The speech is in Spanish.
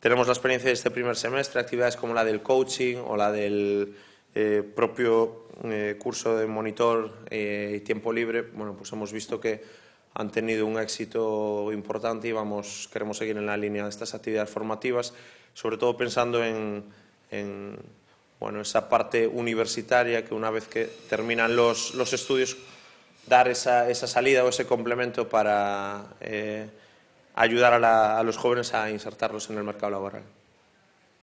tenemos la experiencia de este primer semestre, actividades como la del coaching o la del propio curso de monitor y tiempo libre. Bueno, pues hemos visto que han tenido un éxito importante y queremos seguir en la línea de estas actividades formativas, sobre todo pensando en esa parte universitaria, que una vez que terminan los estudios, dar esa salida o ese complemento para ayudar a los jóvenes a insertarlos en el mercado laboral.